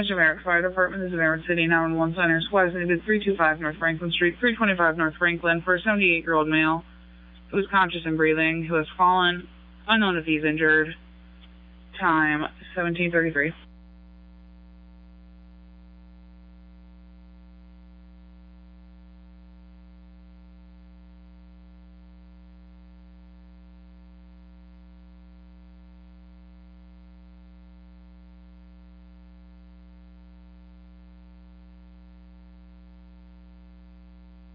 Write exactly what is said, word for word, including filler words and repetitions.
American Fire Department, this is Emerald City nine one one Center. Squad is needed three two five North Franklin Street, three twenty-five North Franklin, for a seventy-eight-year-old male who is conscious and breathing, who has fallen, unknown if he's injured. Time seventeen thirty-three.